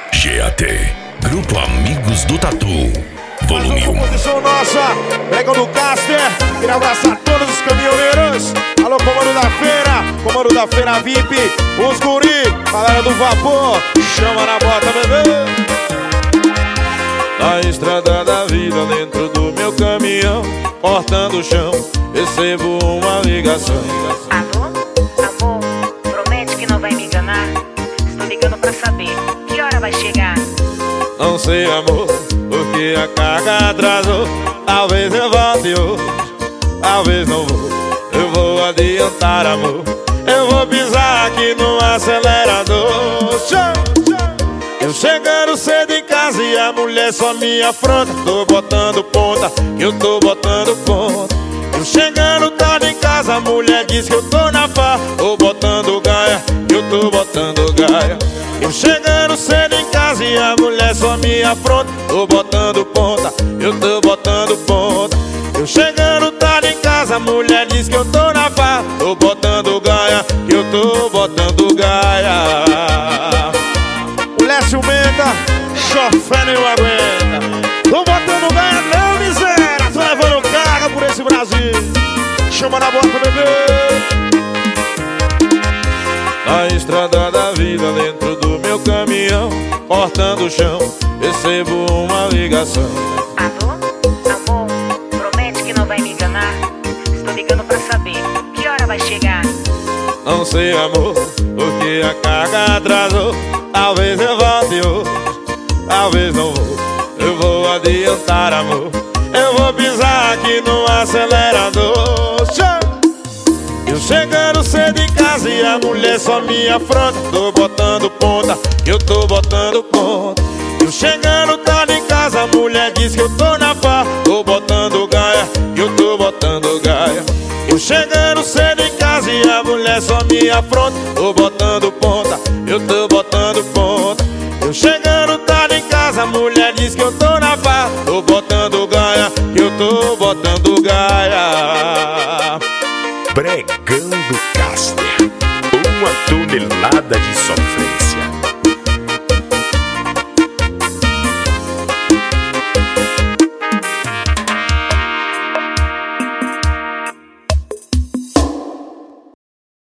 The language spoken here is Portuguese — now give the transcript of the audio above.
GAT, Grupo Amigos do Tatu, Volume 1. Composição nossa, pregão do Caster. Queria abraçar todos os caminhoneiros. Alô, comando da feira VIP, os guri, galera do vapor, chama na bota, bebê. Na estrada da vida, dentro do meu caminhão, cortando o chão, recebo uma ligação. Alô? Amor, promete que não vai me enganar. Estou ligando pra saber que hora vai chegar. Não sei, amor, porque a carga atrasou. Talvez eu volte hoje, talvez não vou. Eu vou adiantar, amor, eu vou pisar aqui no acelerador. Eu chegando cedo em casa e a mulher só me afronta. Tô botando ponta, eu tô botando ponta. Eu chegando tarde em casa, a mulher diz que eu tô na farra. Tô botando gaia, eu tô botando gaia. Eu chegando cedo em casa e a mulher só me afronta. Tô botando ponta, eu tô botando ponta. Eu chegando tarde em casa, a mulher diz que eu tô na farra. Tô botando gaia, que eu tô botando gaia. Mulher ciumenta, chofé nem aguenta. Tô botando gaia não, miséria. Tô levando carga por esse Brasil. Chama na bota, bebê. Na estrada da vida, dentro do meu caminhão, cortando o chão, recebo uma ligação. Alô? Amor, promete que não vai me enganar. Estou ligando pra saber que hora vai chegar. Não sei, amor, porque a carga atrasou. Talvez eu volte hoje, talvez não vou. Eu vou adiantar, amor, eu vou pisar aqui no acelerador. Eu chegando cedo em casa e a mulher só me afronta. Tô botando ponta, eu tô botando ponta. Eu chegando tarde em casa, a mulher diz que eu tô na farra. Tô botando gaia, eu tô botando gaia. Eu chegando cedo em casa e a mulher só me afronta. Tô botando ponta, eu tô botando ponta. Eu chegando tarde em casa, a mulher diz que eu tô na farra. Tô botando gaia, que eu tô botando gaia. Pregão do Caster, 1 tonelada de sofá.